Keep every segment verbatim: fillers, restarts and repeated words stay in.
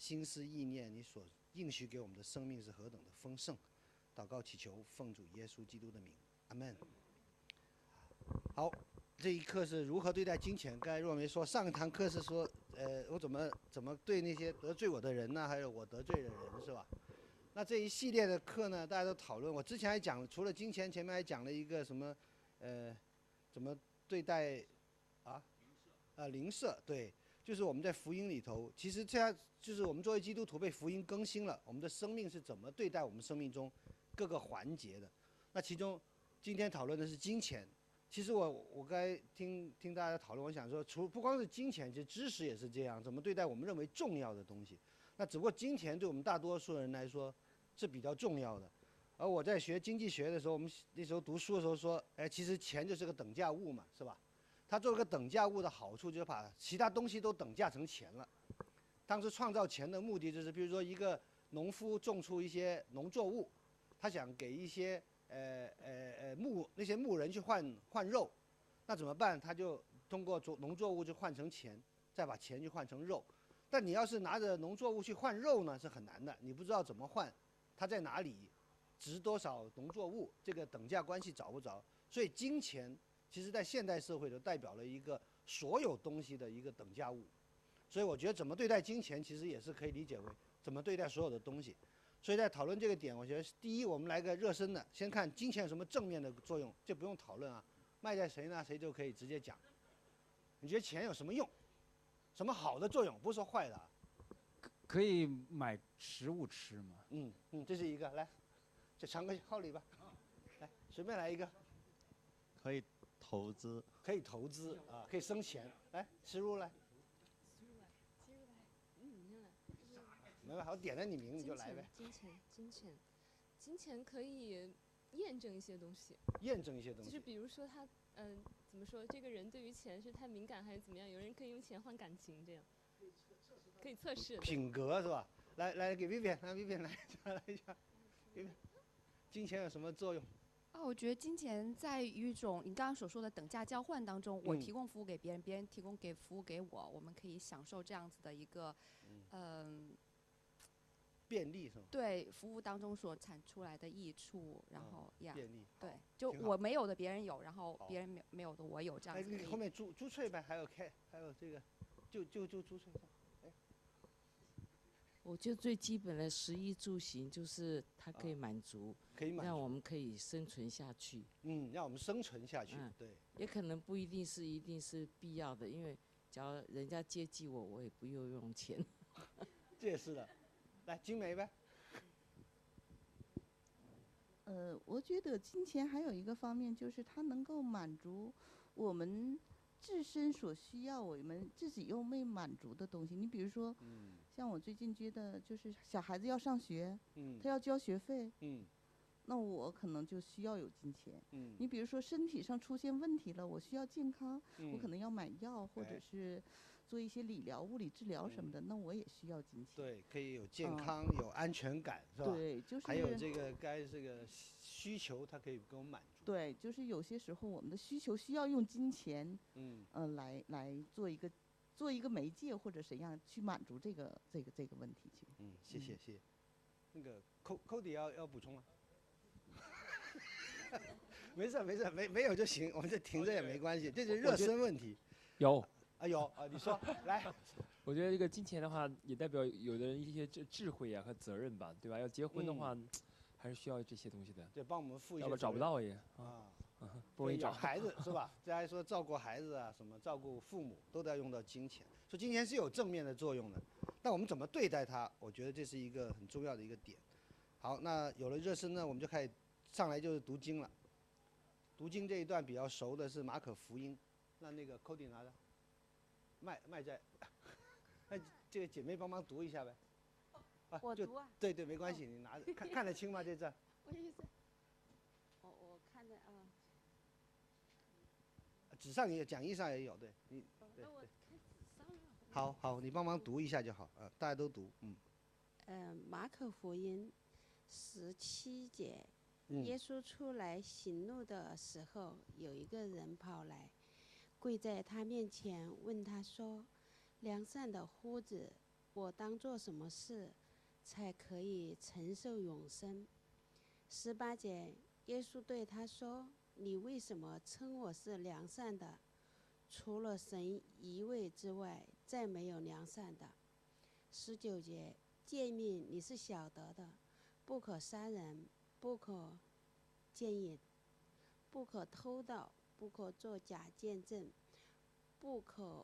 心思意念，你所应许给我们的生命是何等的丰盛。祷告祈求，奉主耶稣基督的名，阿门。好，这一课是如何对待金钱。刚才若梅说，上一堂课是说，呃，我怎么怎么对那些得罪我的人呢？还有我得罪的人，是吧？那这一系列的课呢，大家都讨论。我之前还讲，除了金钱，前面还讲了一个什么，呃，怎么对待啊？啊，邻舍，对，就是我们在福音里头，其实这样就是我们作为基督徒被福音更新了，我们的生命是怎么对待我们生命中各个环节的。那其中今天讨论的是金钱。其实我我刚才听听大家讨论，我想说，除不光是金钱，其实知识也是这样，怎么对待我们认为重要的东西。那只不过金钱对我们大多数人来说是比较重要的。而我在学经济学的时候，我们那时候读书的时候说，哎，其实钱就是个等价物嘛，是吧？它作为个等价物的好处就是把其他东西都等价成钱了。当时创造钱的目的就是，比如说一个农夫种出一些农作物，他想给一些呃呃呃牧那些牧人去换换肉，那怎么办？他就通过做农作物就换成钱，再把钱去换成肉。但你要是拿着农作物去换肉呢，是很难的，你不知道怎么换，它在哪里，值多少农作物，这个等价关系找不着。所以金钱其实在现代社会就代表了一个所有东西的一个等价物。所以我觉得怎么对待金钱，其实也是可以理解为怎么对待所有的东西。所以在讨论这个点，我觉得第一，我们来个热身的，先看金钱有什么正面的作用，这不用讨论啊，卖在谁呢，谁就可以直接讲。你觉得钱有什么用？什么好的作用？不是说坏的啊。 可以买食物吃吗？ 嗯嗯，这是一个，来，就传个号里吧，来，随便来一个。 可以投资。 可以投资啊，可以生钱。来，石如来。 石如来，石如来，嗯，你先来。 没办法，我点了你名你就来呗。 金钱，金钱，金钱可以验证一些东西。 验证一些东西。 就是比如说他，嗯、呃，怎么说？这个人对于钱是太敏感还是怎么样？有人可以用钱换感情，这样。可以测试。 品格是吧？来来，给 Vivian， 让 Vivian 来来一下。Vivian， 金钱有什么作用？ 啊，我觉得金钱在于一种你刚刚所说的等价交换当中，我嗯提供服务给别人，别人提供给服务给我，我们可以享受这样子的一个，嗯、呃， 便利是吗？ 对，服务当中所产出来的益处，然后呀， 嗯、便利， 对，就我没有的别人有，然后别人没没有的我有，这样子。 哎，后面朱朱翠呗，还有开，还有这个，就就就朱翠。 我觉得最基本的食衣住行就是它可以满足， 可以满足， 让我们可以生存下去。 嗯，让我们生存下去， 嗯、 对。 也可能不一定是一定是必要的，因为只要人家接济我，我也不用用钱。 这也是的，来金梅呗。 呃，我觉得金钱还有一个方面就是它能够满足我们自身所需要，我们自己又没满足的东西。你比如说， 嗯， 像我最近觉得就是小孩子要上学， 嗯， 他要交学费， 嗯， 那我可能就需要有金钱。 嗯， 你比如说身体上出现问题了，我需要健康， 嗯、 我可能要买药或者是做一些理疗、物理治疗什么的， 嗯、 那我也需要金钱。 对，可以有健康、 嗯、 有安全感，是吧？ 对，就是还有这个该这个需求，它可以给我们满足。 对，就是有些时候我们的需求需要用金钱， 嗯， 呃，来来做一个做一个媒介或者怎样去满足这个这个这个问题去。 嗯，谢谢、嗯、谢谢。那个寇寇迪要要补充吗？没事没事，没没有就行，我们这停着也没关系，这是热身问题。 有啊有啊，你说来。 我觉得这个金钱的话，也代表有的人一些智智慧啊和责任吧，对吧？要结婚的话，嗯、还是需要这些东西的。 对，帮我们负一些。 要不找不到也啊， 啊不容易找。 孩子是吧？这还说照顾孩子啊，什么照顾父母，都得要用到金钱。所以金钱是有正面的作用的，但我们怎么对待它，我觉得这是一个很重要的一个点。好，那有了热身呢，我们就开始上来就是读经了。读经这一段比较熟的是马可福音，让那个 Cody 拿着，麦麦在，那这个姐妹帮忙读一下呗。 啊，我读啊。 对对，没关系，你拿着看看得清吗？这字？ 不好意思，我我看着啊。 纸上也有，讲义上也有，对你。对对。好好，你帮忙读一下就好，呃，大家都读，嗯。 嗯、呃，马可福音十七节。 嗯、 耶稣出来行路的时候，有一个人跑来，跪在他面前，问他说：“良善的夫子， 我当做什么事，才可以承受永生？十八节，耶稣对他说：“你为什么称我是良善的？除了神一位之外，再没有良善的。”十九节，诫命你是晓得的，不可杀人，不可奸淫，不可偷盗，不可作假见证，不可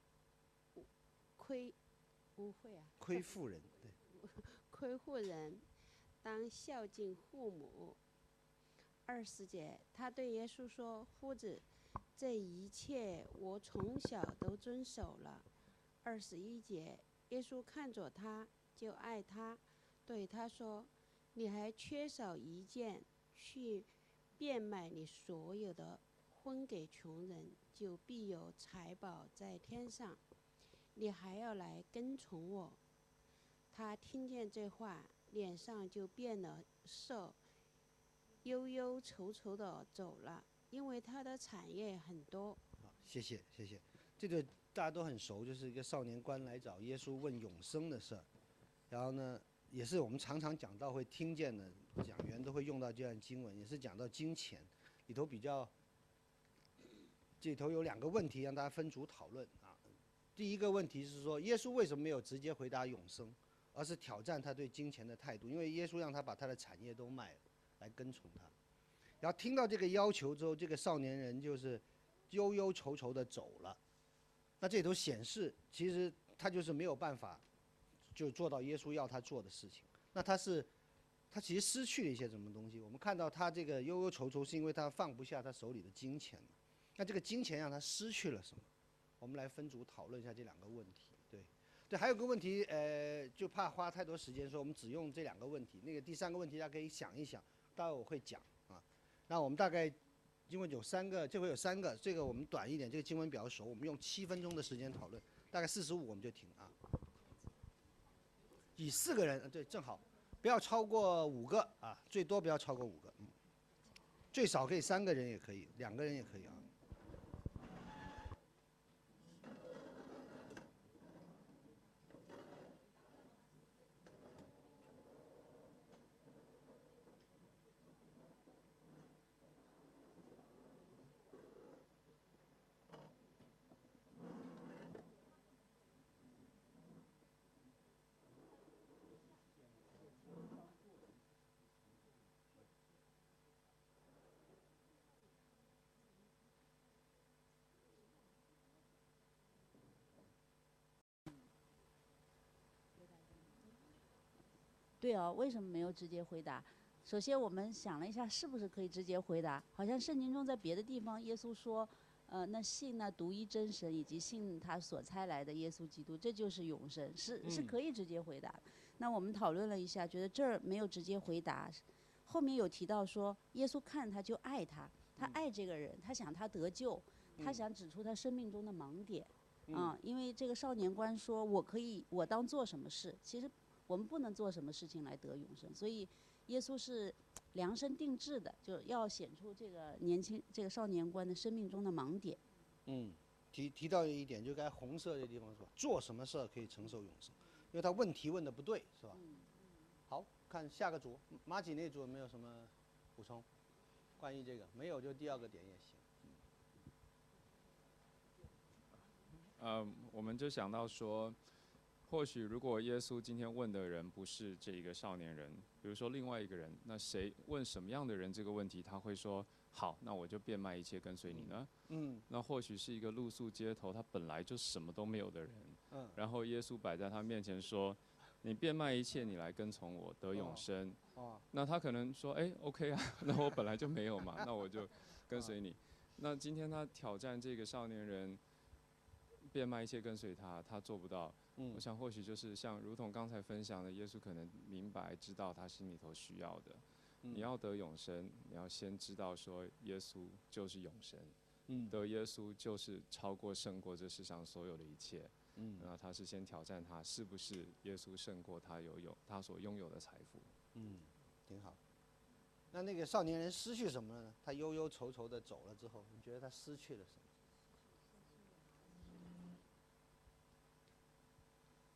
亏污秽啊， 亏负人，对， 亏负人，当孝敬父母。二十节，他对耶稣说：“夫子，这一切我从小都遵守了。”二十一节，耶稣看着他，就爱他，对他说：“你还缺少一件，去变卖你所有的，分给穷人，就必有财宝在天上。你还要来跟从我。”他听见这话，脸上就变了色，忧忧愁愁的走了，因为他的产业很多。 好，谢谢谢谢。这个大家都很熟，就是一个少年官来找耶稣问永生的事儿，然后呢，也是我们常常讲到会听见的，讲员都会用到这样经文，也是讲到金钱里头比较，这里头有两个问题让大家分组讨论啊。第一个问题是说，耶稣为什么没有直接回答永生，而是挑战他对金钱的态度？因为耶稣让他把他的产业都卖了，来跟从他。然后听到这个要求之后，这个少年人就是忧忧愁愁的走了。那这里头显示，其实他就是没有办法，就做到耶稣要他做的事情。那他是，他其实失去了一些什么东西？我们看到他这个忧忧愁愁，是因为他放不下他手里的金钱嘛。那这个金钱让他失去了什么？我们来分组讨论一下这两个问题。对，对，还有个问题，呃，就怕花太多时间，说我们只用这两个问题。那个第三个问题大家可以想一想，待会我会讲啊。那我们大概。因为有三个，这回有三个，这个我们短一点，这个经文比较熟，我们用七分钟的时间讨论，大概四十五我们就停啊。以四个人，对，正好，不要超过五个啊，最多不要超过五个，嗯，最少可以三个人也可以，两个人也可以啊。 对哦，为什么没有直接回答？首先，我们想了一下，是不是可以直接回答？好像圣经中在别的地方，耶稣说，呃，那信那独一真神以及信他所差来的耶稣基督，这就是永生，是是可以直接回答的。那我们讨论了一下，觉得这儿没有直接回答，后面有提到说，耶稣看他就爱他，他爱这个人，他想他得救，他想指出他生命中的盲点。啊、嗯，因为这个少年官说，我可以，我当做什么事？其实我们不能做什么事情来得永生，所以耶稣是量身定制的，就要显出这个年轻这个少年官的生命中的盲点。 嗯，提提到一点，就该红色这地方是吧？做什么事儿可以承受永生？因为他问题问的不对，是吧？ 嗯、 好看下个组，马几那组有没有什么补充？关于这个没有就第二个点也行。 呃，我们就想到说，或许如果耶稣今天问的人不是这个少年人，比如说另外一个人，那谁问什么样的人这个问题，他会说好，那我就变卖一切跟随你呢？ 嗯， 那或许是一个露宿街头，他本来就什么都没有的人， 嗯， 然后耶稣摆在他面前说，你变卖一切，你来跟从我，得永生。 哦，哦那他可能说，哎 ，OK 啊，那我本来就没有嘛，那我就跟随你。那今天他挑战这个少年人。变卖一切跟随他，他做不到。 嗯， 我想或许就是像如同刚才分享的，耶稣可能明白知道他心里头需要的。 嗯、 你要得永生，你要先知道说耶稣就是永生。 嗯， 得耶稣就是超过胜过这世上所有的一切。 嗯， 那他是先挑战他是不是耶稣胜过他有有他所拥有的财富。 嗯，挺好。那那个少年人失去什么了呢？他忧忧愁愁的走了之后，你觉得他失去了什么？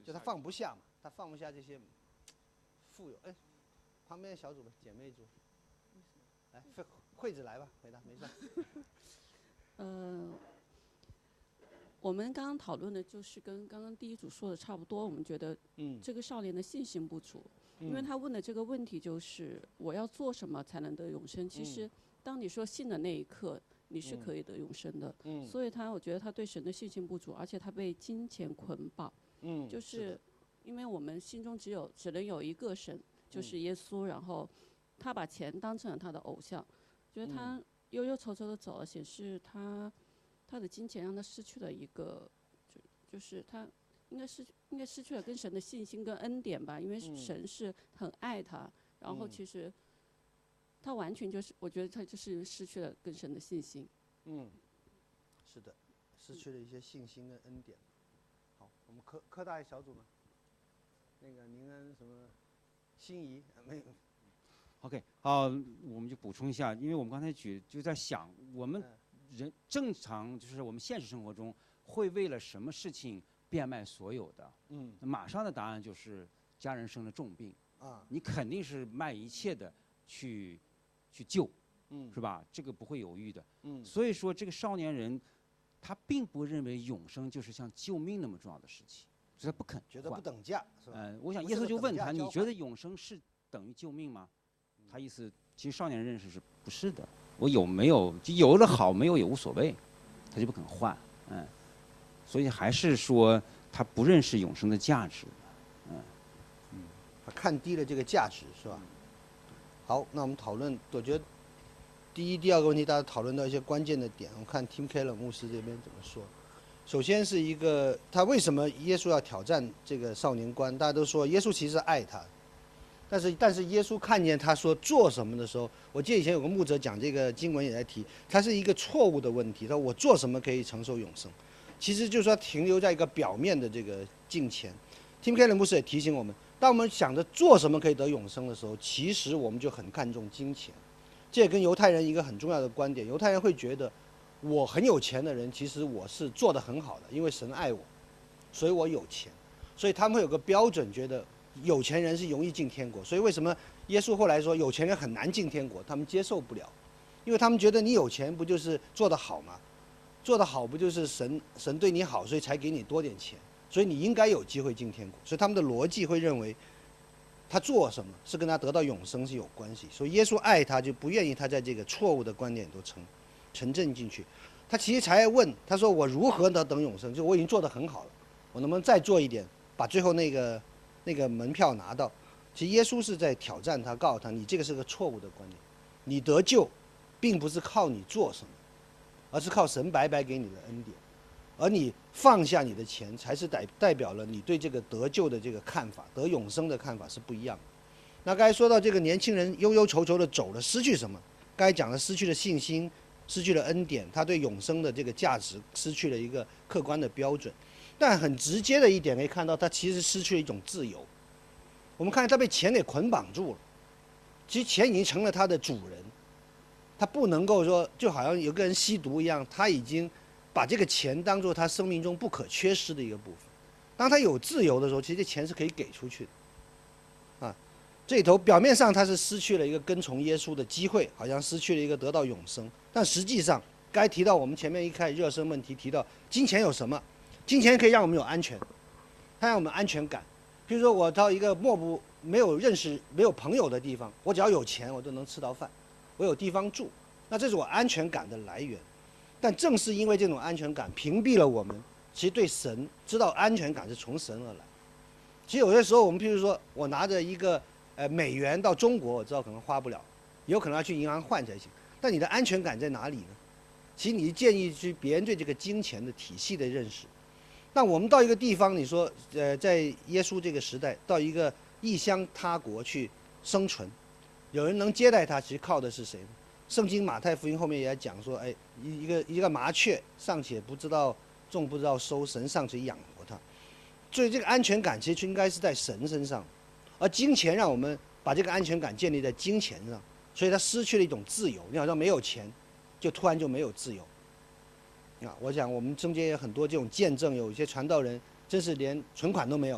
就他放不下嘛，他放不下这些富有。哎，旁边的小组吧，姐妹组，来，惠惠子来吧，回答没事。 呃，我们刚刚讨论的就是跟刚刚第一组说的差不多，我们觉得， 嗯， 这个少年的信心不足， 嗯、 因为他问的这个问题就是我要做什么才能得永生？其实，当你说信的那一刻，你是可以得永生的。 嗯， 所以他我觉得他对神的信心不足，而且他被金钱捆绑。 嗯， 就是因为我们心中只有只能有一个神，就是耶稣，然后他把钱当成了他的偶像，觉得他忧忧愁愁的走了，显示他他的金钱让他失去了一个，就就是他应该失应该失去了跟神的信心跟恩典吧，因为神是很爱他，然后其实他完全就是我觉得他就是失去了跟神的信心。 嗯，是的，失去了一些信心跟恩典。好，我们科科大小组呢，那个您跟什么心仪没有 ？OK， 啊、呃，我们就补充一下，因为我们刚才举就在想，我们人正常就是我们现实生活中会为了什么事情变卖所有的？ 嗯， 马上的答案就是家人生了重病啊， 你肯定是卖一切的去去救， 嗯， 是吧？这个不会犹豫的。 嗯， 所以说这个少年人。他并不认为永生就是像救命那么重要的事情，所以他不肯觉得不等价，是吧？ 嗯、呃，我想耶稣就问他：“你觉得永生是等于救命吗？”嗯、他意思，其实少年人认识是不是的？我有没有就有了好，没有也无所谓，他就不肯换，嗯，所以还是说他不认识永生的价值，嗯， 嗯，他看低了这个价值，是吧？好，那我们讨论，我觉得。第一、第二个问题，大家讨论到一些关键的点。我们看 Tim Keller 牧师这边怎么说。首先是一个，他为什么耶稣要挑战这个少年观？大家都说耶稣其实爱他，但是但是耶稣看见他说做什么的时候，我记得以前有个牧者讲这个经文也在提，他是一个错误的问题。他说我做什么可以承受永生？其实就是说停留在一个表面的这个敬虔。Tim Keller 牧师也提醒我们，当我们想着做什么可以得永生的时候，其实我们就很看重金钱。这也跟犹太人一个很重要的观点，犹太人会觉得，我很有钱的人，其实我是做得很好的，因为神爱我，所以我有钱，所以他们会有个标准，觉得有钱人是容易进天国。所以为什么耶稣后来说有钱人很难进天国？他们接受不了，因为他们觉得你有钱不就是做得好吗？做得好不就是神神对你好，所以才给你多点钱，所以你应该有机会进天国。所以他们的逻辑会认为。他做什么是跟他得到永生是有关系，所以耶稣爱他，就不愿意他在这个错误的观点都沉沉浸进去。他其实才问他说：“我如何能等永生？就我已经做得很好了，我能不能再做一点，把最后那个那个门票拿到？”其实耶稣是在挑战他，告诉他：“你这个是个错误的观点，你得救，并不是靠你做什么，而是靠神白白给你的恩典。而你放下你的钱，才是代代表了你对这个得救的这个看法，得永生的看法是不一样的。那刚才说到这个年轻人忧忧愁愁的走了，失去什么？刚才讲了失去了信心，失去了恩典，他对永生的这个价值失去了一个客观的标准。但很直接的一点可以看到，他其实失去了一种自由。我们看他被钱给捆绑住了，其实钱已经成了他的主人，他不能够说就好像有个人吸毒一样，他已经。把这个钱当作他生命中不可缺失的一个部分。当他有自由的时候，其实这钱是可以给出去的。啊，这里头表面上他是失去了一个跟从耶稣的机会，好像失去了一个得到永生。但实际上，该提到我们前面一开始热身问题提到，金钱有什么？金钱可以让我们有安全，它让我们安全感。比如说，我到一个漠不没有认识、没有朋友的地方，我只要有钱，我都能吃到饭，我有地方住，那这是我安全感的来源。但正是因为这种安全感屏蔽了我们，其实对神知道安全感是从神而来。其实有些时候我们譬如说我拿着一个呃美元到中国，我知道可能花不了，有可能要去银行换才行。但你的安全感在哪里呢？其实你建议去别人对这个金钱的体系的认识。那我们到一个地方，你说呃在耶稣这个时代，到一个异乡他国去生存，有人能接待他，其实靠的是谁呢？圣经马太福音后面也讲说，哎，一个一个麻雀尚且不知道种不知道收，神尚且养活它。所以这个安全感其实应该是在神身上，而金钱让我们把这个安全感建立在金钱上，所以他失去了一种自由。你好像没有钱，就突然就没有自由。啊，我想我们中间有很多这种见证，有一些传道人真是连存款都没有的，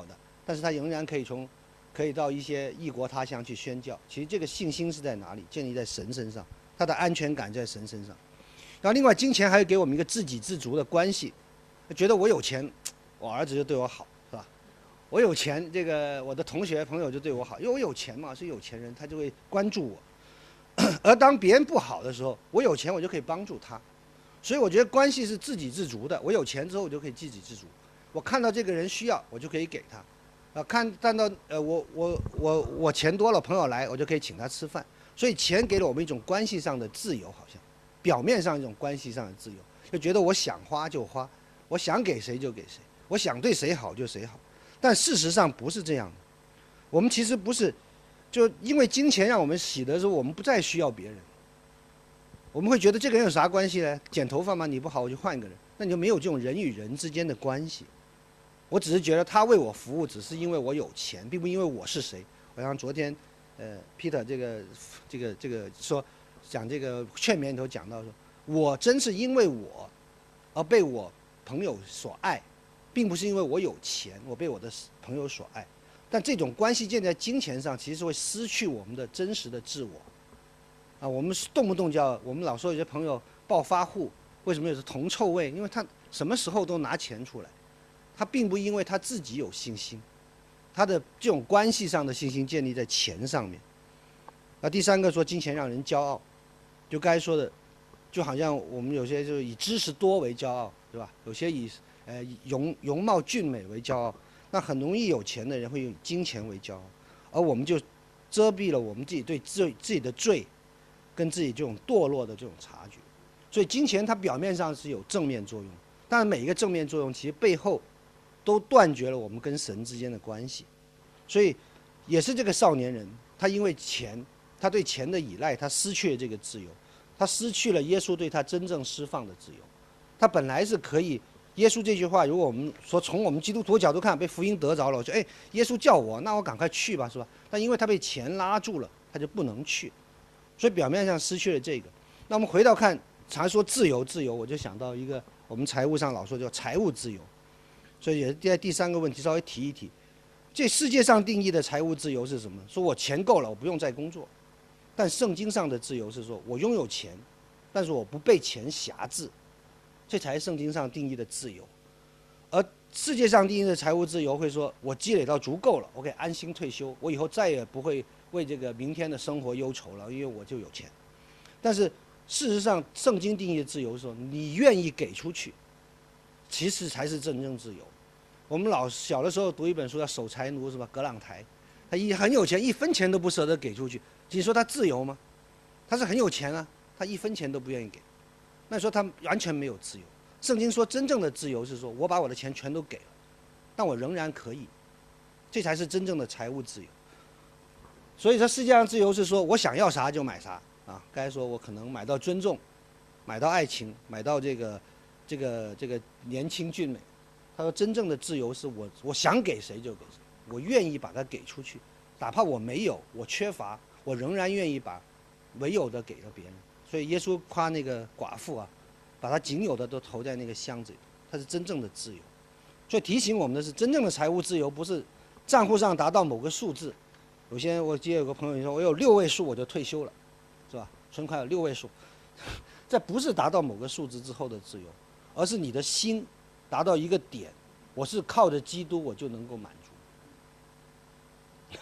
但是他仍然可以从，可以到一些异国他乡去宣教。其实这个信心是在哪里？建立在神身上，他的安全感在神身上。然后另外，金钱还有给我们一个自给自足的关系，觉得我有钱，我儿子就对我好，是吧？我有钱，这个我的同学朋友就对我好，因为我有钱嘛，是有钱人，他就会关注我。而当别人不好的时候，我有钱，我就可以帮助他。所以我觉得关系是自给自足的。我有钱之后，我就可以自给自足。我看到这个人需要，我就可以给他。啊，看看到呃，我我我我钱多了，朋友来，我就可以请他吃饭。所以钱给了我们一种关系上的自由，好像表面上一种关系上的自由，就觉得我想花就花，我想给谁就给谁，我想对谁好就谁好。但事实上不是这样的。我们其实不是，就因为金钱让我们喜得时候，我们不再需要别人。我们会觉得这个人有啥关系呢？剪头发吗？你不好，我就换一个人。那你就没有这种人与人之间的关系。我只是觉得他为我服务，只是因为我有钱，并不因为我是谁。我像昨天，呃，Peter 这个这个这个说讲这个劝勉里头讲到说，我真是因为我而被我朋友所爱，并不是因为我有钱，我被我的朋友所爱。但这种关系建在金钱上，其实会失去我们的真实的自我。啊，我们动不动叫我们老说有些朋友暴发户，为什么有时铜臭味？因为他什么时候都拿钱出来，他并不因为他自己有信心，他的这种关系上的信心建立在钱上面。那第三个说金钱让人骄傲，就刚才说的，就好像我们有些就是以知识多为骄傲，对吧？有些以呃容容貌俊美为骄傲，那很容易有钱的人会用金钱为骄傲，而我们就遮蔽了我们自己对自自己的罪。跟自己这种堕落的这种察觉，所以金钱它表面上是有正面作用，但是每一个正面作用其实背后都断绝了我们跟神之间的关系。所以也是这个少年人，他因为钱，他对钱的依赖，他失去了这个自由，他失去了耶稣对他真正释放的自由。他本来是可以，耶稣这句话，如果我们说从我们基督徒角度看，被福音得着了，我说哎，耶稣叫我，那我赶快去吧，是吧？但因为他被钱拉住了，他就不能去。所以表面上失去了这个，那我们回到看，常说自由自由，我就想到一个我们财务上老说叫财务自由，所以也是在第三个问题稍微提一提，这世界上定义的财务自由是什么？说我钱够了，我不用再工作，但圣经上的自由是说我拥有钱，但是我不被钱辖制，这才是圣经上定义的自由。而世界上定义的财务自由会说我积累到足够了，我可以安心退休，我以后再也不会为这个明天的生活忧愁了，因为我就有钱。但是事实上，圣经定义的自由是说，你愿意给出去，其实才是真正自由。我们老小的时候读一本书叫《守财奴》，是吧？葛朗台，他一很有钱，一分钱都不舍得给出去。你说他自由吗？他是很有钱啊，他一分钱都不愿意给。那你说他完全没有自由。圣经说，真正的自由是说我把我的钱全都给了，但我仍然可以，这才是真正的财务自由。所以说世界上自由是说我想要啥就买啥啊。刚才说我可能买到尊重，买到爱情，买到这个这个这个年轻俊美。他说真正的自由是我我想给谁就给谁，我愿意把它给出去，哪怕我没有，我缺乏，我仍然愿意把唯有的给了别人。所以耶稣夸那个寡妇啊，把他仅有的都投在那个箱子里，他是真正的自由。所以提醒我们的是，真正的财务自由不是账户上达到某个数字。有些我记得有个朋友说，我有六位数我就退休了，是吧？存款有六位数，这不是达到某个数字之后的自由，而是你的心达到一个点，我是靠着基督我就能够满足。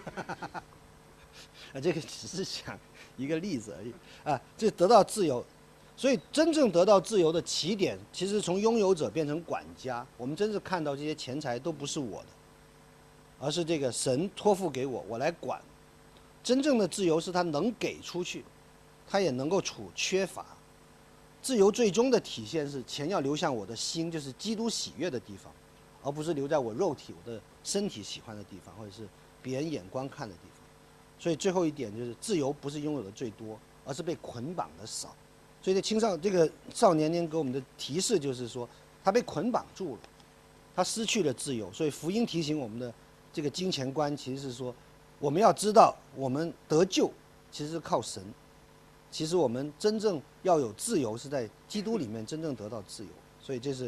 啊，这个只是讲一个例子而已啊，这得到自由。所以真正得到自由的起点，其实从拥有者变成管家。我们真是看到这些钱财都不是我的，而是这个神托付给我，我来管。真正的自由是他能给出去，他也能够处缺乏。自由最终的体现是钱要流向我的心，就是基督喜悦的地方，而不是留在我肉体、我的身体喜欢的地方，或者是别人眼光看的地方。所以最后一点就是，自由不是拥有的最多，而是被捆绑的少。所以这青少这个少年人给我们的提示就是说，他被捆绑住了，他失去了自由。所以福音提醒我们的这个金钱观，其实是说，我们要知道，我们得救其实是靠神，其实我们真正要有自由，是在基督里面真正得到自由。所以这是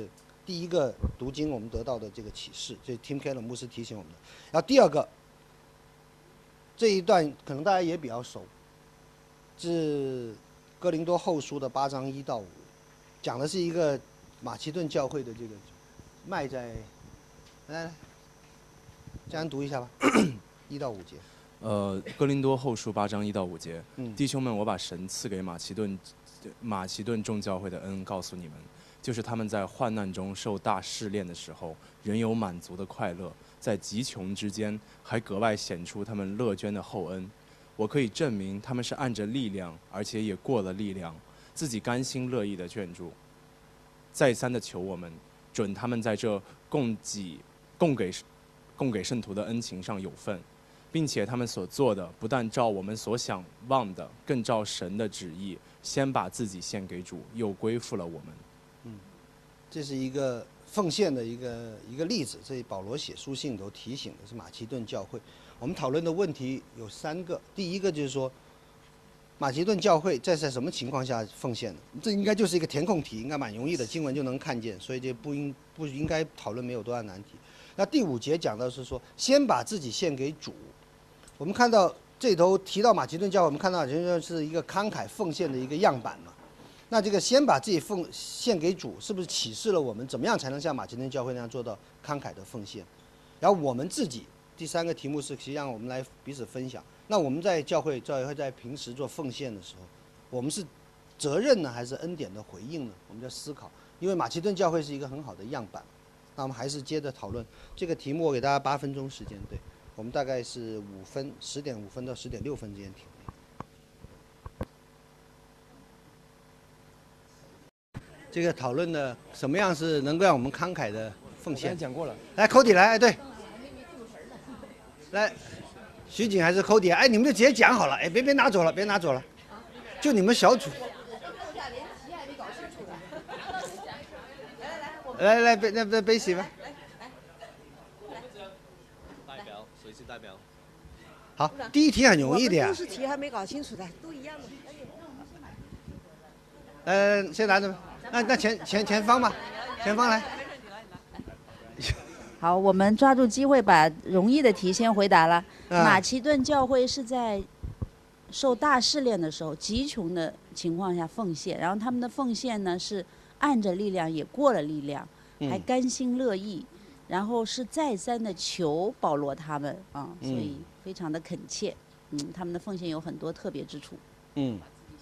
第一个读经我们得到的这个启示，这 Tim Keller 牧师提醒我们的。然后第二个，这一段可能大家也比较熟，是哥林多后书的八章一到五，讲的是一个马其顿教会的这个卖在，来来，这样读一下吧，一到五节。 呃，哥林多后书八章一到五节， 嗯弟兄们，我把神赐给马其顿马其顿众教会的恩告诉你们，就是他们在患难中受大试炼的时候，仍有满足的快乐，在极穷之间还格外显出他们乐捐的厚恩。我可以证明他们是按着力量，而且也过了力量，自己甘心乐意的眷注，再三的求我们，准他们在这供给供给供给圣徒的恩情上有份。并且他们所做的不但照我们所想望的，更照神的旨意，先把自己献给主，又归附了我们。 嗯，这是一个奉献的一个一个例子。这保罗写书信都提醒的是马其顿教会。我们讨论的问题有三个，第一个就是说，马其顿教会在在什么情况下奉献的？这应该就是一个填空题，应该蛮容易的，经文就能看见，所以这不应不应该讨论没有多大难题。那第五节讲到是说，先把自己献给主。我们看到这头提到马其顿教会，我们看到就是一个慷慨奉献的一个样板嘛。那这个先把自己奉献给主，是不是启示了我们怎么样才能像马其顿教会那样做到慷慨的奉献？然后我们自己第三个题目是，实际上我们来彼此分享。那我们在教会教会在平时做奉献的时候，我们是责任呢，还是恩典的回应呢？我们在思考，因为马其顿教会是一个很好的样板。那我们还是接着讨论这个题目，我给大家八分钟时间，对。我们大概是五分，十点五分到十点六分之间停。这个讨论的什么样是能够让我们慷慨的奉献？ 讲过了。 来，寇迪来，哎，对。来，徐景还是寇迪？哎，你们就直接讲好了，哎，别别拿走了，别拿走了，就你们小组。来来来，背那那背起吧。 代表， 好，第一题很容易的呀。 都是题还没搞清楚的，都一样的。 呃，先拿着吧。那那前前前方吧，前方来。 好，我们抓住机会把容易的题先回答了。 啊、 马其顿教会是在受大试炼的时候，极穷的情况下奉献，然后他们的奉献呢是按着力量，也过了力量，还甘心乐意。嗯，然后是再三的求保罗他们啊，所以非常的恳切，嗯，他们的奉献有很多特别之处。 嗯。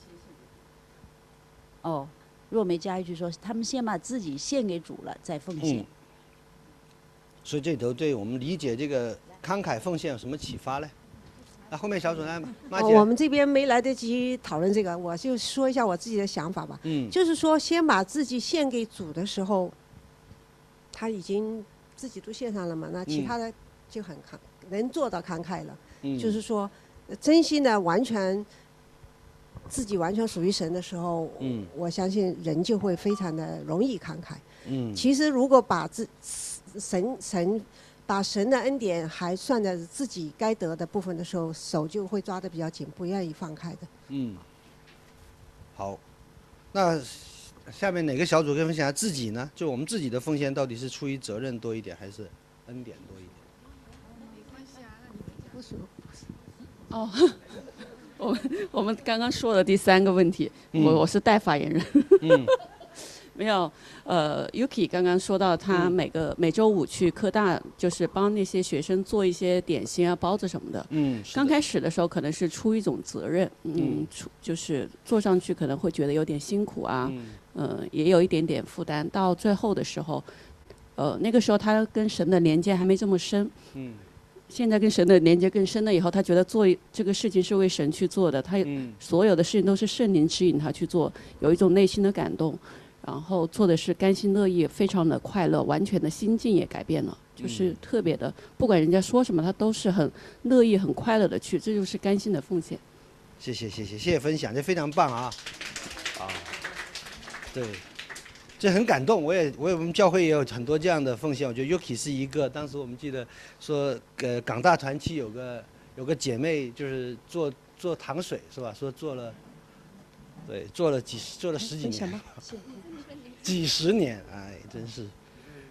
哦，若梅加一句说，他们先把自己献给主了，再奉献。 嗯。所以这里头对我们理解这个慷慨奉献有什么启发呢？那后面小组来吧，马姐。 我们这边没来得及讨论这个，我就说一下我自己的想法吧。 嗯。 就是说，先把自己献给主的时候，他已经。自己都献上了嘛，那其他的就很慷，嗯、能做到慷慨了。 嗯、 就是说，真心的完全自己完全属于神的时候， 嗯、 我相信人就会非常的容易慷慨。 嗯、 其实如果把自神神把神的恩典还算在自己该得的部分的时候，手就会抓得比较紧，不愿意放开的。 嗯。好，那。下面哪个小组可以分享下自己呢？就我们自己的奉献到底是出于责任多一点，还是恩典多一点？ 没关系啊，那你不说。哦，我们我们刚刚说的第三个问题，嗯、我我是代发言人。 嗯。 没有，呃 ，Yuki 刚刚说到他每个、嗯、每周五去科大，就是帮那些学生做一些点心啊、包子什么的。 嗯。 刚开始的时候可能是出于一种责任，嗯，出、嗯、就是做上去可能会觉得有点辛苦啊。嗯。呃，也有一点点负担。到最后的时候，呃，那个时候他跟神的连接还没这么深。 嗯。 现在跟神的连接更深了以后，他觉得做这个事情是为神去做的，他所有的事情都是圣灵指引他去做，有一种内心的感动，然后做的是甘心乐意，非常的快乐，完全的心境也改变了，就是特别的，不管人家说什么，他都是很乐意、很快乐的去，这就是甘心的奉献。 谢谢谢谢谢谢分享，这非常棒啊！啊，对。这很感动，我也我也我们教会也有很多这样的奉献，我觉得 Yuki 是一个。当时我们记得说，呃，港大团契有个有个姐妹就是做做糖水是吧？说做了，对，做了几十做了十几年，几十年，哎，真是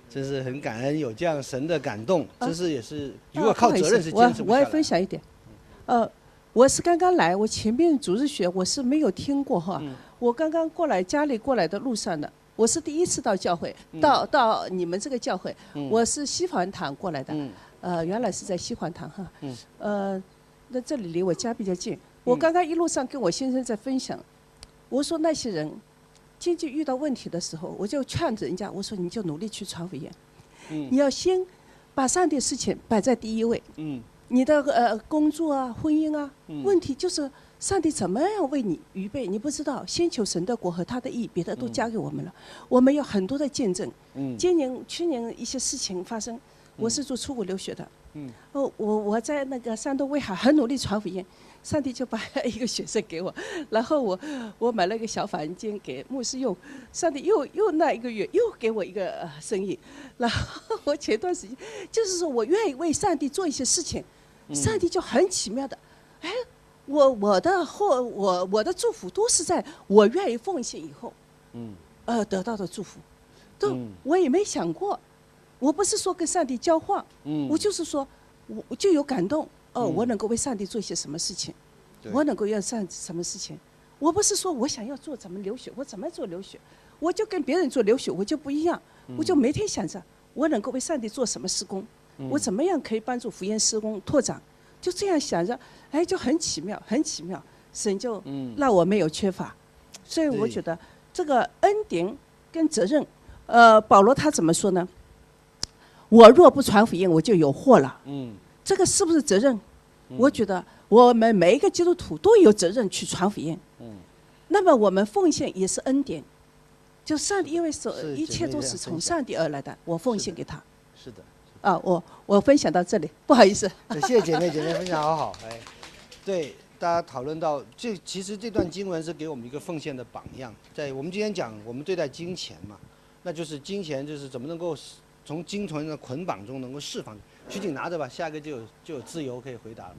真是很感恩有这样神的感动， 啊这是也是如啊果靠不好意思责任是我我也坚持不下来。 分享一点，呃，我是刚刚来，我前面主日学我是没有听过哈。 嗯我刚刚过来家里过来的路上的，我是第一次到教会， 嗯到到你们这个教会， 嗯我是西环堂过来的， 嗯呃，原来是在西环堂哈， 嗯呃，那这里离我家比较近。我刚刚一路上跟我先生在分享，我说那些人经济遇到问题的时候，我就劝着人家，我说你就努力去传福音， 嗯你要先把上帝的事情摆在第一位。 嗯你的呃工作啊、婚姻啊， 嗯问题就是上帝怎么样为你预备，你不知道。先求神的国和他的义，别的都交给我们了。我们有很多的见证。 嗯今年、去年一些事情发生，我是做出国留学的。 嗯哦，我我在那个山东威海很努力传福音，上帝就把一个学生给我，然后我我买了一个小房间给牧师用，上帝又又那一个月又给我一个、呃、生意，然后我前段时间就是说我愿意为上帝做一些事情，上帝就很奇妙的，哎，我我的后我我的祝福都是在我愿意奉献以后， 嗯呃得到的祝福，都、 嗯我也没想过，我不是说跟上帝交换， 嗯我就是说我我就有感动，哦、 嗯我能够为上帝做一些什么事情， 对我能够要上什么事情，我不是说我想要做怎么留学，我怎么做留学，我就跟别人做留学我就不一样，我就每天想着我能够为上帝做什么施工， 嗯我怎么样可以帮助福音施工拓展，就这样想着，哎，就很奇妙，很奇妙，神就让我没有缺乏，所以我对觉得这个恩典跟责任，呃，保罗他怎么说呢？我若不传福音，我就有祸了。 嗯这个是不是责任？我觉得我们每一个基督徒都有责任去传福音。 嗯那么我们奉献也是恩典，就上帝，因为所是一切都是从上帝而来的，我奉献给他。 是的。 啊，我我分享到这里，不好意思。 对谢谢姐妹，姐妹分享好好。哎，对，大家讨论到这，其实这段经文是给我们一个奉献的榜样。在我们今天讲，我们对待金钱嘛，那就是金钱就是怎么能够从金钱的捆绑中能够释放。徐景拿着吧，下一个就有就有自由可以回答了。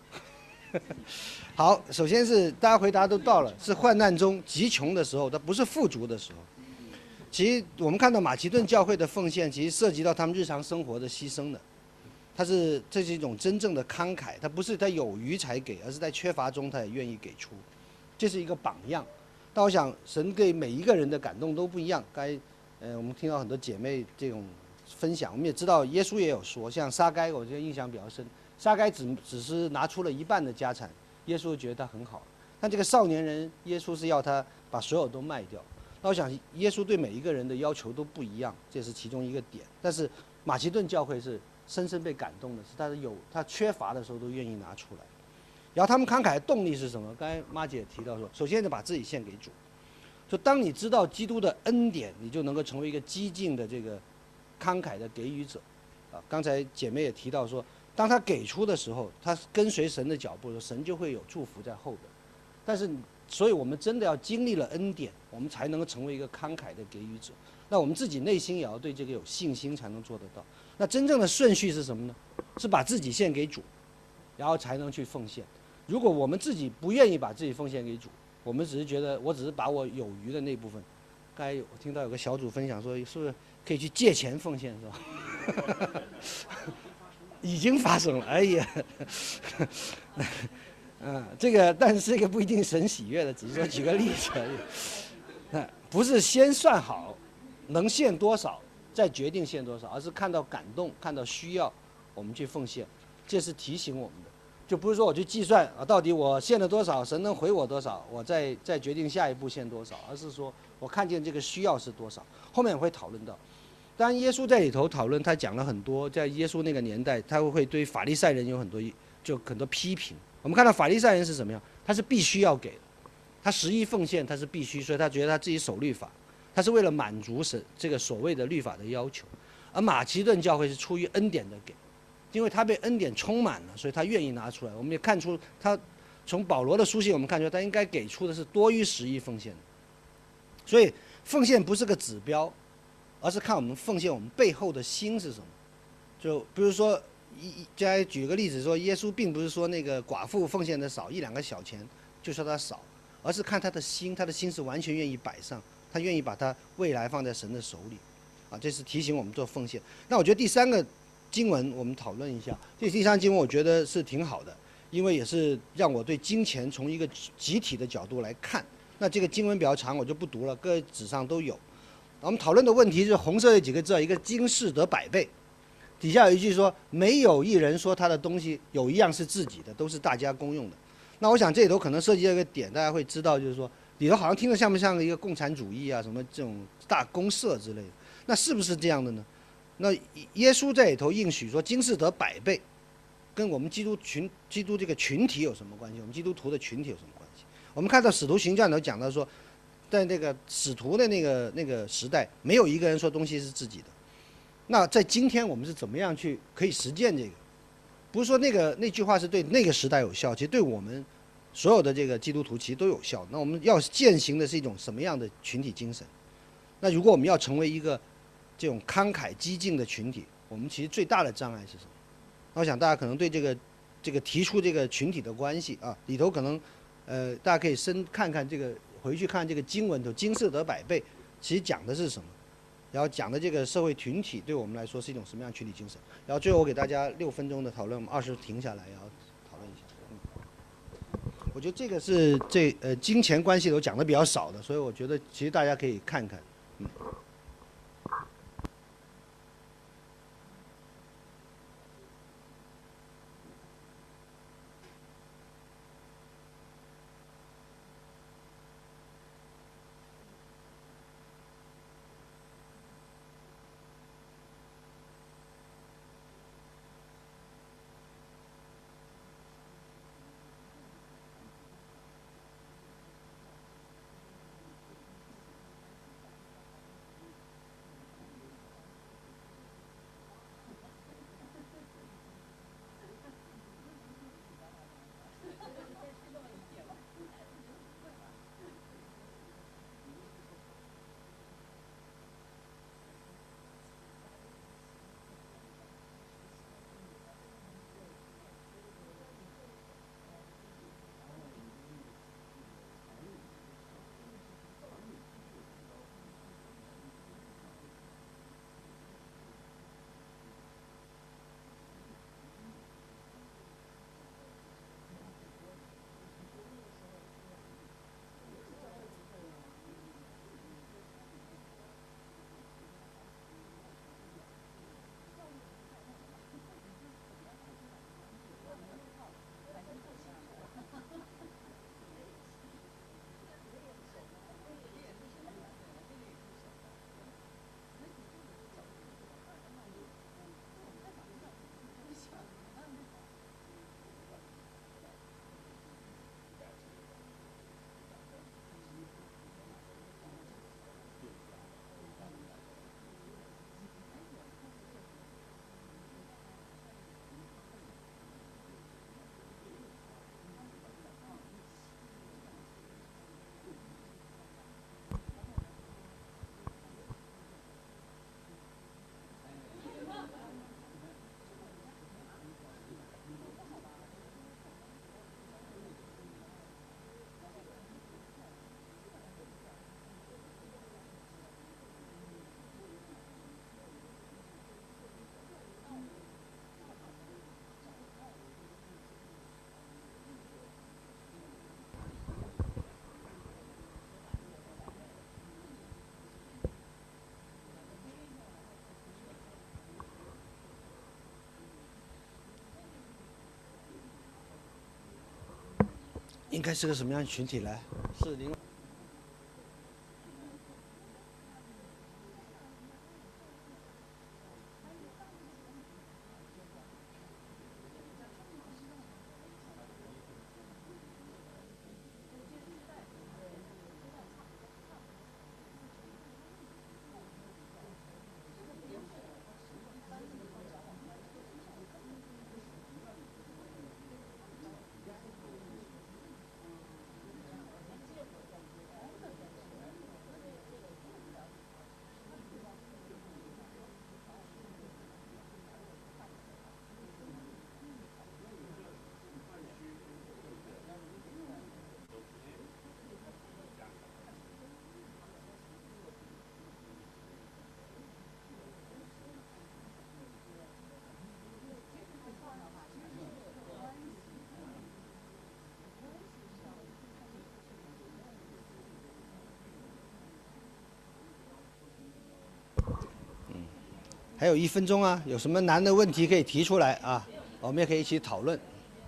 好，首先是大家回答都到了，是患难中极穷的时候，它不是富足的时候。其实我们看到马其顿教会的奉献，其实涉及到他们日常生活的牺牲的。它是这是一种真正的慷慨，它不是他有余才给，而是在缺乏中他也愿意给出，这是一个榜样。但我想神对每一个人的感动都不一样。该呃我们听到很多姐妹这种分享，我们也知道耶稣也有说，像撒该我觉得印象比较深，撒该只只是拿出了一半的家产，耶稣觉得他很好。但这个少年人，耶稣是要他把所有都卖掉。那我想耶稣对每一个人的要求都不一样，这是其中一个点。但是马其顿教会是深深被感动的，是他是有他缺乏的时候都愿意拿出来。然后他们慷慨的动力是什么？刚才妈姐提到说，首先就把自己献给主。就当你知道基督的恩典，你就能够成为一个激进的这个慷慨的给予者。啊，刚才姐妹也提到说，当他给出的时候，他跟随神的脚步的时候，神就会有祝福在后边。但是，所以我们真的要经历了恩典，我们才能够成为一个慷慨的给予者。那我们自己内心也要对这个有信心，才能做得到。那真正的顺序是什么呢？是把自己献给主，然后才能去奉献。如果我们自己不愿意把自己奉献给主，我们只是觉得我只是把我有余的那部分，刚才我听到有个小组分享说，是不是可以去借钱奉献，是吧？已经发生了，哎呀，嗯，这个但是这个不一定神喜悦的，只是说举个例子而已。那不是先算好能献多少，再决定献多少，而是看到感动，看到需要，我们去奉献，这是提醒我们的。就不是说我去计算啊，到底我献了多少，神能回我多少，我再再决定下一步献多少，而是说我看见这个需要是多少。后面我会讨论到，当然耶稣在里头讨论，他讲了很多，在耶稣那个年代，他会对法利赛人有很多就很多批评。我们看到法利赛人是什么样，他是必须要给的，他十一奉献他是必须，所以他觉得他自己守律法，他是为了满足神这个所谓的律法的要求。而马其顿教会是出于恩典的给。因为他被恩典充满了，所以他愿意拿出来。我们也看出他从保罗的书信，我们看出他应该给出的是多于十亿奉献的。所以奉献不是个指标，而是看我们奉献我们背后的心是什么。就比如说，一再举个例子说，耶稣并不是说那个寡妇奉献的少，一两个小钱就说他少，而是看他的心，他的心是完全愿意摆上，他愿意把他未来放在神的手里。 啊，这是提醒我们做奉献。那我觉得第三个经文我们讨论一下，这第三经文我觉得是挺好的，因为也是让我对金钱从一个集体的角度来看。那这个经文比较长，我就不读了，各位纸上都有。我们讨论的问题是红色的几个字，一个经世得百倍，底下有一句说，没有一人说他的东西有一样是自己的，都是大家公用的。那我想这里头可能涉及到一个点，大家会知道，就是说里头好像听着像不像一个共产主义啊，什么这种大公社之类的？那是不是这样的呢？那耶稣在里头应许说，经世得百倍，跟我们基督群基督这个群体有什么关系？我们基督徒的群体有什么关系？我们看到使徒行传里头讲到说，在那个使徒的那个那个时代，没有一个人说东西是自己的。那在今天我们是怎么样去可以实践这个？不是说那个那句话是对那个时代有效，其实对我们所有的这个基督徒其实都有效。那我们要践行的是一种什么样的群体精神？那如果我们要成为一个这种慷慨激进的群体，我们其实最大的障碍是什么？我想大家可能对这个这个提出这个群体的关系啊，里头可能呃大家可以深看看这个，回去看这个经文头，经世得百倍，其实讲的是什么？然后讲的这个社会群体对我们来说是一种什么样的群体精神？然后最后我给大家六分钟的讨论，我们二十停下来，然后讨论一下。嗯，我觉得这个是这呃金钱关系都讲的比较少的，所以我觉得其实大家可以看看。嗯。应该是个什么样的群体来？是另外。 还有一分钟啊，有什么难的问题可以提出来啊，我们也可以一起讨论。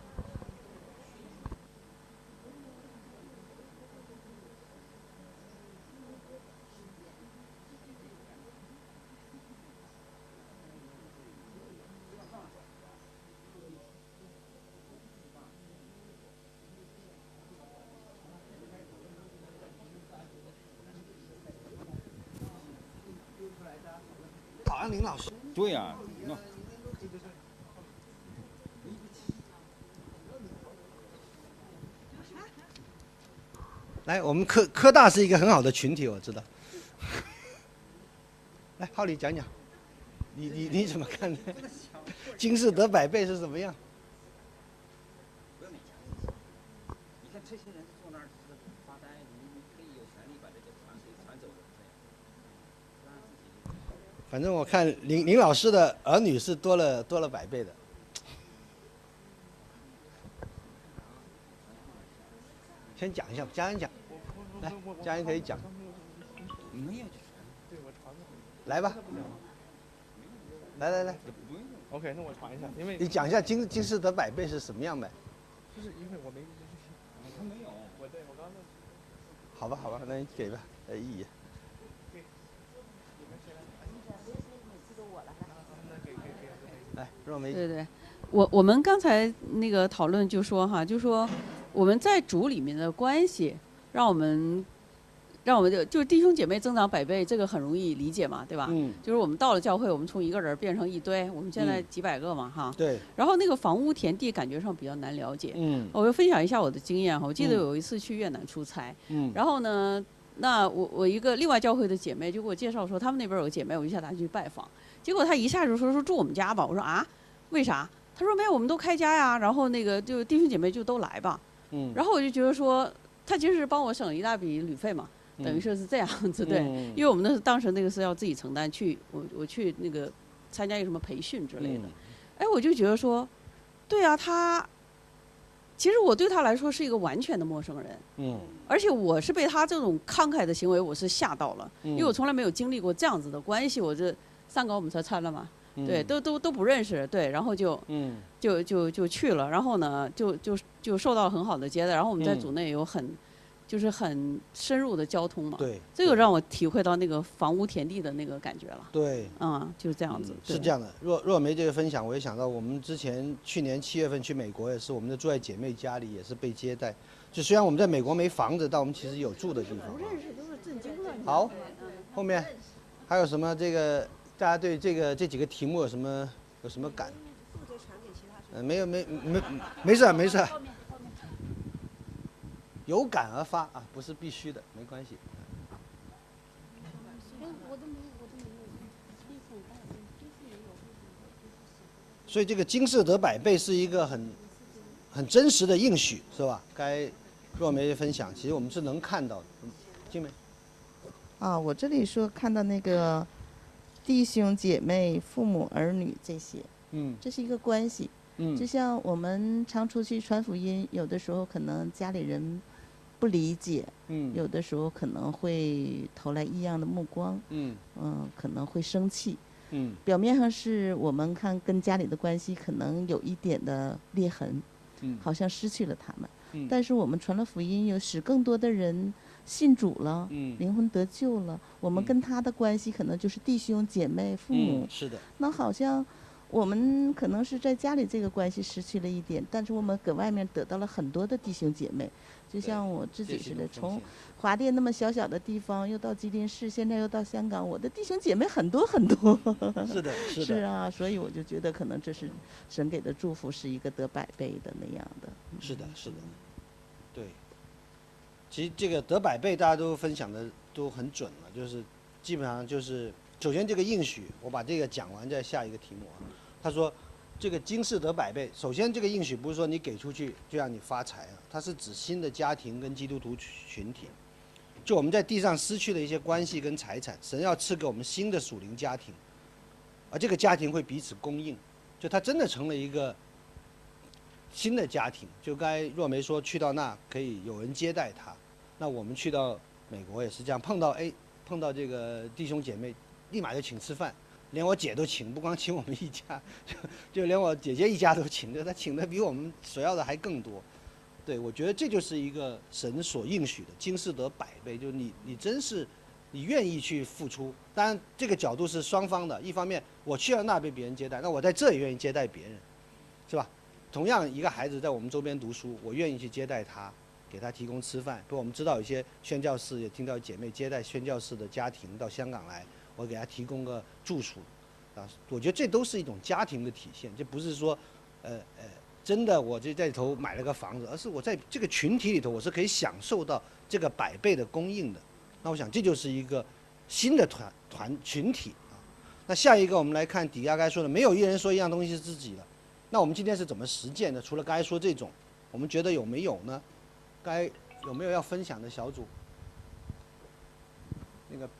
好啊，林老师。 对呀、啊，那。 来，我们科科大是一个很好的群体，我知道。来，浩里讲讲，你你你怎么看呢？经世得百倍是什么样？ 你看这些人坐那儿发呆，你你可以有权利把这个传给传走的。 反正我看林林老师的儿女是多了多了百倍的。先讲一下，家人讲，来，家人可以讲。 没有， 来吧，来来来。 OK， 那我传一下，因为你讲一下经经世得百倍是什么样呗？ 就是因为我没， 他没有， 我对我刚刚。 好吧，好吧，那你给吧，呃，意义。来，若梅。 对对，我我们刚才那个讨论就说哈，就说我们在主里面的关系，让我们。 让我们就就是弟兄姐妹增长百倍，这个很容易理解嘛，对吧？ 嗯。 就是我们到了教会，我们从一个人变成一堆，我们现在几百个嘛，哈。 对。 然后那个房屋田地感觉上比较难了解。 嗯。 我就分享一下我的经验哈，我记得有一次去越南出差， 嗯。 然后呢，那我我一个另外教会的姐妹就给我介绍说，他们那边有个姐妹，我就下她去拜访，结果她一下就说说住我们家吧，我说啊，为啥？她说没有，我们都开家呀，然后那个就弟兄姐妹就都来吧。 嗯。 然后我就觉得说，她其实是帮我省了一大笔旅费嘛。 等于说是这样子，对， 嗯、 因为我们那当时那个是要自己承担，去我我去那个参加一个什么培训之类的， 嗯、 哎，我就觉得说，对啊，他其实我对他来说是一个完全的陌生人， 嗯， 而且我是被他这种慷慨的行为我是吓到了， 嗯、 因为我从来没有经历过这样子的关系，我这上高我们才参了嘛， 嗯、 对，都都都不认识，对，然后就， 嗯， 就就就去了，然后呢，就就就受到很好的接待，然后我们在组内有很。 就是很深入的交通嘛， 对， 这个让我体会到那个房屋田地的那个感觉了。 对， 嗯，就是这样子。 是这样的，若若梅这个分享，我也想到我们之前去年七月份去美国也是，我们的住在姐妹家里，也是被接待。就虽然我们在美国没房子，但我们其实有住的地方。 不认识都是震惊了。 好，后面还有什么？这个大家对这个这几个题目有什么有什么感？呃，没有没没没事没事。 有感而发啊，不是必须的，没关系。所以这个经世得百倍是一个很很真实的应许，是吧？该若梅分享，其实我们是能看到的。静梅。 啊，我这里说看到那个弟兄姐妹、父母儿女这些， 嗯， 这是一个关系。 嗯， 就像我们常出去传福音，有的时候可能家里人。 不理解， 嗯， 有的时候可能会投来异样的目光， 嗯， 嗯、呃，可能会生气， 嗯， 表面上是我们看跟家里的关系可能有一点的裂痕， 嗯， 好像失去了他们， 嗯， 但是我们传了福音，有使更多的人信主了， 嗯， 灵魂得救了，我们跟他的关系可能就是弟兄姐妹、父母， 嗯、是的， 那好像。 我们可能是在家里这个关系失去了一点，但是我们搁外面得到了很多的弟兄姐妹，就像我自己似的，从华电那么小小的地方，又到吉林市，现在又到香港，我的弟兄姐妹很多很多。 是的，是的。 是啊，所以我就觉得可能这是神给的祝福，是一个得百倍的那样的。 是的，是的，对。其实这个得百倍，大家都分享的都很准了，就是基本上就是首先这个应许，我把这个讲完，再下一个题目啊。 他说：“这个经世得百倍，首先这个应许不是说你给出去就让你发财啊，它是指新的家庭跟基督徒群体。就我们在地上失去了一些关系跟财产，神要赐给我们新的属灵家庭，而这个家庭会彼此供应，就它真的成了一个新的家庭。就刚才若梅说，去到那可以有人接待他，那我们去到美国也是这样，碰到哎碰到这个弟兄姐妹，立马就请吃饭。” 连我姐都请，不光请我们一家，就就连我姐姐一家都请，就他请的比我们所要的还更多。对，我觉得这就是一个神所应许的，今世得百倍，就是你你真是你愿意去付出。当然这个角度是双方的，一方面我去了那被别人接待，那我在这也愿意接待别人，是吧？同样一个孩子在我们周边读书，我愿意去接待他，给他提供吃饭。不过我们知道有些宣教士也听到姐妹接待宣教士的家庭到香港来，我给他提供个住宿，啊，我觉得这都是一种家庭的体现，这不是说，呃呃，真的我这在里头买了个房子，而是我在这个群体里头我是可以享受到这个百倍的供应的。那我想这就是一个新的团团群体啊。那下一个我们来看底下刚才说的，没有一人说一样东西是自己的。那我们今天是怎么实践的？除了刚才说这种，我们觉得有没有呢？该有没有要分享的小组？那个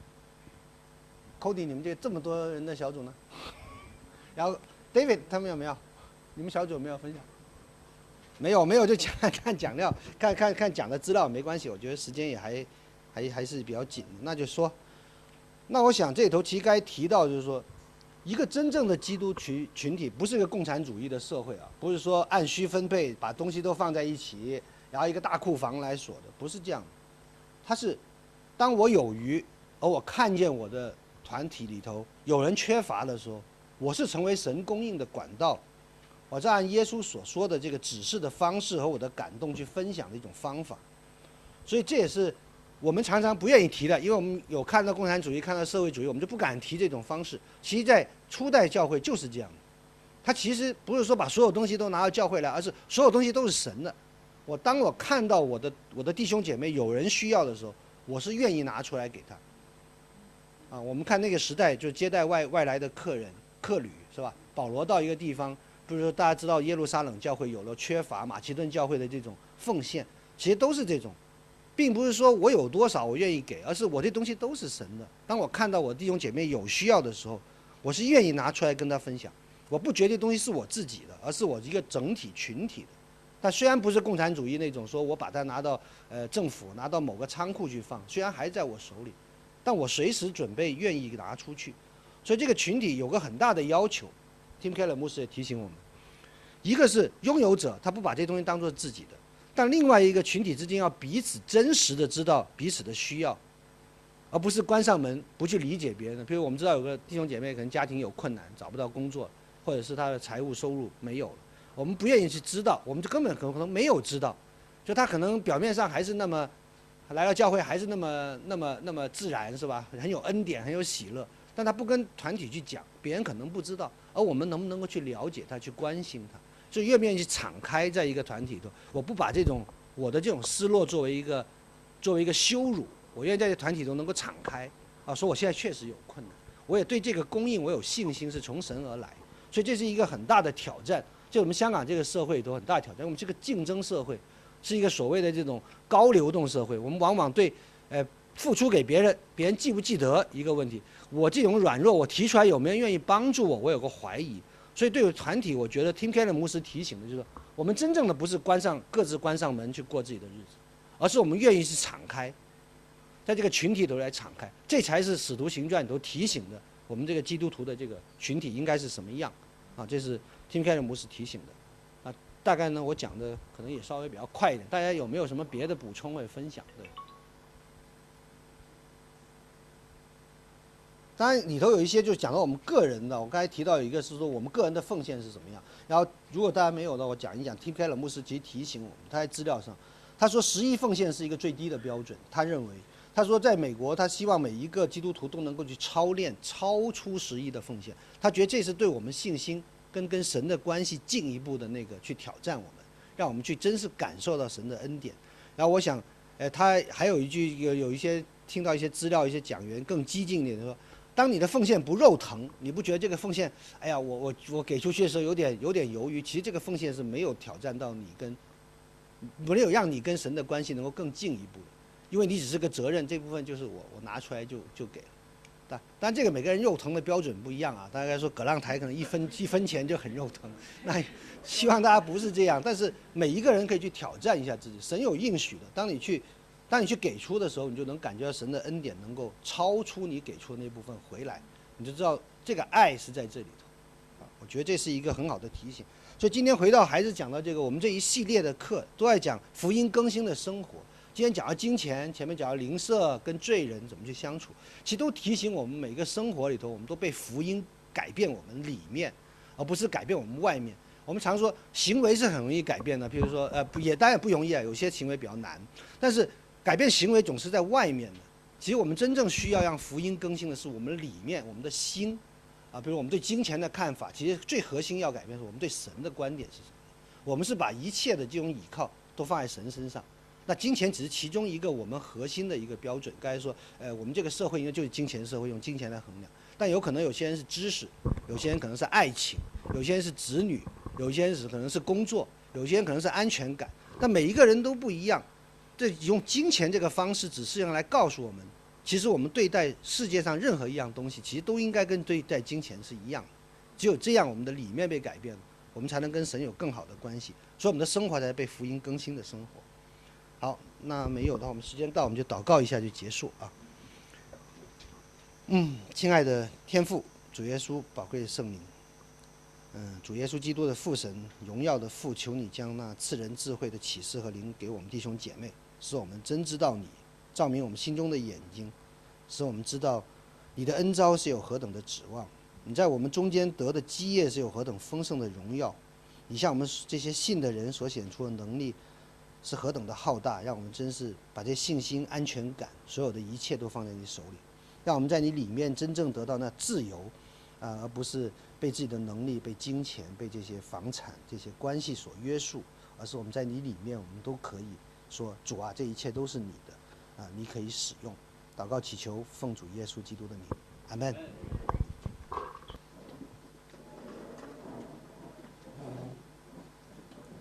Cody， 你们这这么多人的小组呢？然后 David 他们有没有？你们小组有没有分享？没有，没有就讲看讲料，看看看讲的资料没关系，我觉得时间也还还还是比较紧，那就说。那我想这里头其实该提到就是说，一个真正的基督群群体不是一个共产主义的社会啊，不是说按需分配把东西都放在一起，然后一个大库房来锁的，不是这样的。它是当我有余，而我看见我的团体里头有人缺乏的时候，我是成为神供应的管道，我在按耶稣所说的这个指示的方式和我的感动去分享的一种方法。所以这也是我们常常不愿意提的，因为我们有看到共产主义，看到社会主义，我们就不敢提这种方式。其实，在初代教会就是这样的，他其实不是说把所有东西都拿到教会来，而是所有东西都是神的。我当我看到我的我的弟兄姐妹有人需要的时候，我是愿意拿出来给他。啊，我们看那个时代，就接待外外来的客人、客旅，是吧？保罗到一个地方，不是说大家知道耶路撒冷教会有了缺乏，马其顿教会的这种奉献，其实都是这种。并不是说我有多少我愿意给，而是我这东西都是神的。当我看到我弟兄姐妹有需要的时候，我是愿意拿出来跟他分享。我不觉得东西是我自己的，而是我一个整体群体的。但虽然不是共产主义那种说我把它拿到呃政府拿到某个仓库去放，虽然还在我手里，但我随时准备愿意拿出去。所以这个群体有个很大的要求 ，Tim Keller 牧师也提醒我们，一个是拥有者他不把这东西当作自己的。但另外一个群体之间要彼此真实的知道彼此的需要，而不是关上门不去理解别人的。比如我们知道有个弟兄姐妹可能家庭有困难，找不到工作，或者是他的财务收入没有了，我们不愿意去知道，我们就根本可能没有知道，就他可能表面上还是那么来到教会还是那么那么那么自然，是吧？很有恩典，很有喜乐，但他不跟团体去讲，别人可能不知道，而我们能不能够去了解他，去关心他？就越愿意去敞开，在一个团体头，我不把这种我的这种失落作为一个作为一个羞辱，我愿意在这团体中能够敞开啊，说我现在确实有困难，我也对这个供应我有信心是从神而来，所以这是一个很大的挑战。就我们香港这个社会都很大的挑战，我们这个竞争社会是一个所谓的这种高流动社会，我们往往对呃付出给别人，别人记不记得一个问题，我这种软弱我提出来有没有人愿意帮助我，我有个怀疑。所以对于团体，我觉得 Tim Keller 牧师提醒的就是，我们真正的不是关上各自关上门去过自己的日子，而是我们愿意去敞开，在这个群体里头来敞开，这才是使徒行传里头提醒的，我们这个基督徒的这个群体应该是什么样啊？这是 Tim Keller 牧师提醒的啊。大概呢，我讲的可能也稍微比较快一点，大家有没有什么别的补充或者分享的？当然里头有一些就讲到我们个人的，我刚才提到有一个是说我们个人的奉献是什么样，然后如果大家没有的，我讲一讲 Tim Keller 牧师其实提醒我们，他在资料上，他说十亿奉献是一个最低的标准，他认为，他说在美国他希望每一个基督徒都能够去操练超出十亿的奉献，他觉得这是对我们信心跟跟神的关系进一步的那个去挑战我们，让我们去真是感受到神的恩典。然后我想，呃，他还有一句有有一些听到一些资料，一些讲员更激进一点的说，当你的奉献不肉疼，你不觉得这个奉献，哎呀，我我我给出去的时候有点有点犹豫，其实这个奉献是没有挑战到你跟，没有让你跟神的关系能够更进一步的，因为你只是个责任，这部分就是我我拿出来就就给了。但但这个每个人肉疼的标准不一样啊，大概说葛浪台可能一分一分钱就很肉疼，那希望大家不是这样，但是每一个人可以去挑战一下自己，神有应许的，当你去。当你去给出的时候，你就能感觉到神的恩典能够超出你给出的那部分回来，你就知道这个爱是在这里头，啊，我觉得这是一个很好的提醒。所以今天回到还是讲到这个，我们这一系列的课都在讲福音更新的生活。今天讲到金钱，前面讲到邻舍跟罪人怎么去相处，其实都提醒我们每个生活里头，我们都被福音改变我们里面，而不是改变我们外面。我们常说行为是很容易改变的，譬如说，呃，也当然不容易啊，有些行为比较难，但是改变行为总是在外面的。其实我们真正需要让福音更新的是我们里面，我们的心，啊，比如我们对金钱的看法，其实最核心要改变是我们对神的观点是什么。我们是把一切的这种倚靠都放在神身上，那金钱只是其中一个我们核心的一个标准。刚才说，呃，我们这个社会应该就是金钱社会，用金钱来衡量。但有可能有些人是知识，有些人可能是爱情，有些人是子女，有些人是可能是工作，有些人可能是安全感。但每一个人都不一样。这用金钱这个方式，只是用来告诉我们，其实我们对待世界上任何一样东西，其实都应该跟对待金钱是一样的。只有这样，我们的里面被改变了，我们才能跟神有更好的关系，所以我们的生活才被福音更新的生活。好，那没有的话，我们时间到，我们就祷告一下就结束啊。嗯，亲爱的天父，主耶稣，宝贵的圣灵，嗯，主耶稣基督的父神，荣耀的父，求你将那赐人智慧的启示和灵给我们弟兄姐妹，使我们真知道你，照明我们心中的眼睛，使我们知道你的恩召是有何等的指望，你在我们中间得的基业是有何等丰盛的荣耀，你向我们这些信的人所显出的能力是何等的浩大，让我们真是把这信心、安全感，所有的一切都放在你手里，让我们在你里面真正得到那自由，啊、呃，而不是被自己的能力、被金钱、被这些房产、这些关系所约束，而是我们在你里面，我们都可以说，主啊，这一切都是你的，啊、呃，你可以使用。祷告祈求，奉主耶稣基督的名，阿门。